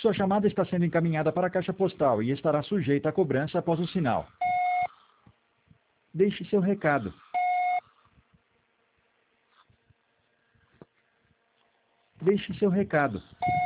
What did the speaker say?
Sua chamada está sendo encaminhada para a caixa postal e estará sujeita a cobrança após o sinal. Deixe seu recado. Deixe seu recado.